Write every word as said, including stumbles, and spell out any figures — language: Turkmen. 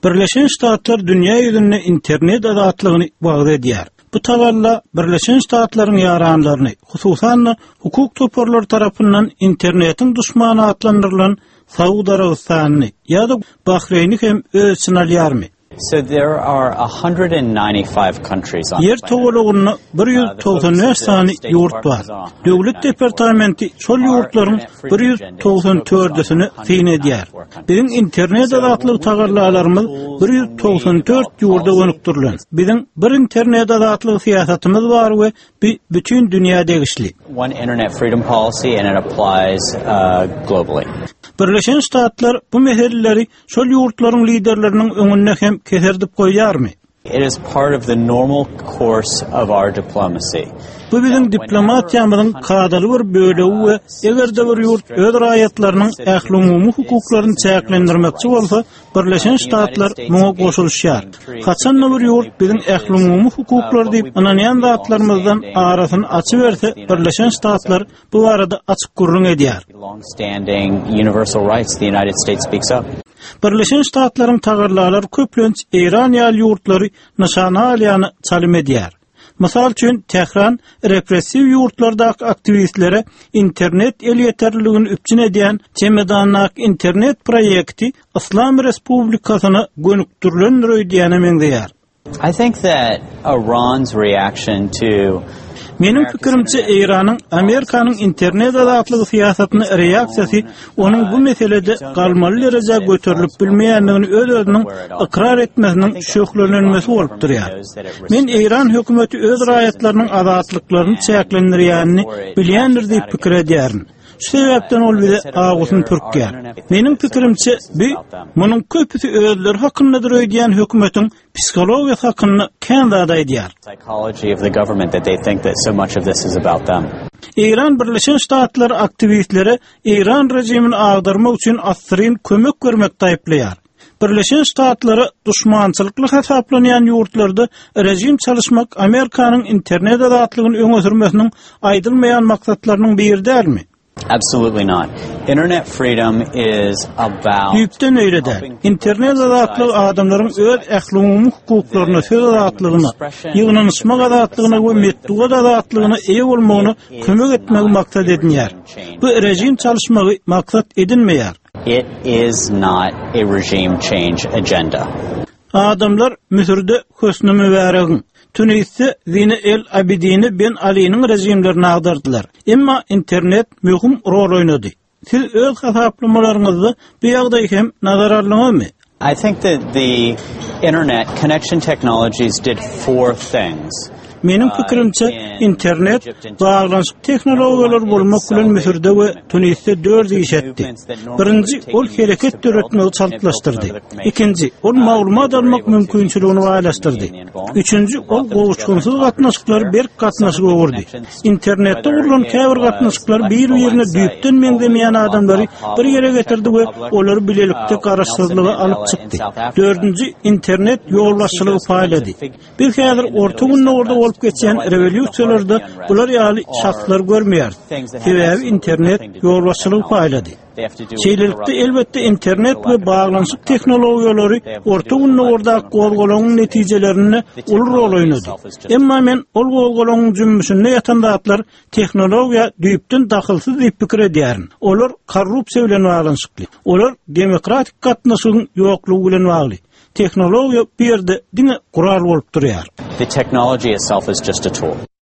Birleşen Ştatlar dünýä ýüzünde internet azatlygyny bagda edýär. Bu tavalla Birleşen Ştatlaryň ýaranlaryny, hususan hukuk toparlar tarapyndan internetin duşmany adlandyrılan Saudy Arabistanyny ýa-da Bahreýni hem öz için alýarmy? So there are one hundred ninety-five countries on Yer togalagyny bir yüz doksan beş sany ýurt bar. Döwlet departamenti şol ýurtlaryň bir yüz doksan dördüsini teýin edýär. Biziň internet azatlygy tagarlalarymyz bir yüz doksan dört ýurda gönükdirilen. Biziň bir internet azatlygy siýasatymyz bar we bütün dünýäde degişli. One internet freedom policy and it applies uh, globally. Birleşen Ştatlar bu meseleleri şol ýurtlaryň liderleriniň öňüne hem keserdip goýarmy? It is part of the normal course of our diplomacy. Bu biziň diplomatiýamyzyň kadaly bir bölegi we egerde bir ýurt öz raýatlarynyň ähli hukuklaryny çäklendirmekçi bolsa, Birleşen Ştatlar muňa goşulýar. Haçan bir ýurt biziň ähli hukuklary diýip ananýan zatlarymyzdan arasyny açyberse, Birleşen Ştatlar bu arada açyk gurrun edýär. Long-standing universal rights the United States speaks up. Birleşen Ştatlaryň tagarlalary köplenç Iran ýaly ýurtlary nişana alýany çalym edýär. Mysal üçin Tehran repressiv ýurtlardaky aktivistlere internet el ýeterligini üpçün edýän Çemedannak internet proýekti Islam Respublikasyna gönükdirilen röýdýäne meňdeýär. I think that Iran's reaction to Menin pikirimçe Iranyň Amerikanyň internet azatlygy siýasatyna reaksiýasy onuň bu meselede galmaly derejä göterilip bilmeýändigini öz-özüniň ikrar etmesiniň şöhlenmesi bolup durýar. Men Iran hökümeti öz raýatlarynyň azatlyklaryny çäklendirýänini bilýändir diýip pikir edýärin. Şu sebäpden ol bize agysyny pürkýär. Menin pikirimçe bu munyň köpüsi özleri hakynda öýdýän hökümetiň psikologiýasy hakynda kän zada edýär. Psychology of the government that they think that so much of this is about them. İran Birleşen Ştatlar aktivistlere İran rejimini agdarmak üçin asryn kömek bermekde aýplaýar. Birleşen Ştatlary duşmançylykly hesaplanýan ýurtlarda rejim çalışmak Amerikanyň internet azatlygyny öňe sürmesiniň aýdylmaýan maksatlarynyň biri dälmi? Absolutely not. Internet freedom is about Düýpden öýreder. İnternet azatlygy adamlaryň öz ähli hukuklaryna, söz azatlygyna, ýygnanyşmak azatlygyna we medeniýet azatlygyna eýe bolmagyny kömek etmek maksat edilýär. Bu rejim çalışmagy maksat edilmeýär. It is not a regime change agenda. Adamlar Misirde Hosni Mübarek'in, Tunis'te Zine el Abidini Ben Ali'nin rejimlerini agdardylar. Emma internet mühim rol oynady. Siz öz hasaplamalarınızda bu ýagdaý hem nazar aldyňyzmy? I think that the internet connection technologies did four things. Menin pikirimçe internet bağlanşyk tehnologiýalar bolmak bilen Misirde we Tunis'te dört iş etdi. Birinji, ol hereket döretmegi çaltlaşdyrdy. Ikinji, ol maglumat almak mümkinçiligini gaýlaşdyrdy. Üçüncü, ol gowuşgunsyz gatnaşyklary bir gatnaşyk ogurdy. Internetde urulan käbir gatnaşyklar bir ýerine düýpden meňdemeýän adamlary bir ýere getirdi we olary bilelikde garaşsyzlygy alyp çykdy. Dördünji, internet ýolbaşçylygy paýlady. Biz häzir orta günde orada olup geçen revolýusiýalarda bular ýaly şahslar görmeýär. Sebäbi internet ýolbaşçylygy paýlady. Şeýlelikde elbetde internet we baglanşyk tehnologiýalary orta günde orada gowgolanyň netijelerini uly rol oýnady. Emma men ol gowgolanyň jümmüşinde ýatan zatlar tehnologiýa düýpden dahylsyz diýip pikir edýärin. Olar korrupsiýa bilen baglanşykly. Olar demokratik gatnaşygyň ýoklugy bilen bagly. Tehnologiýa bir ýerde diňe gural bolup durýar. The technology itself is just a tool.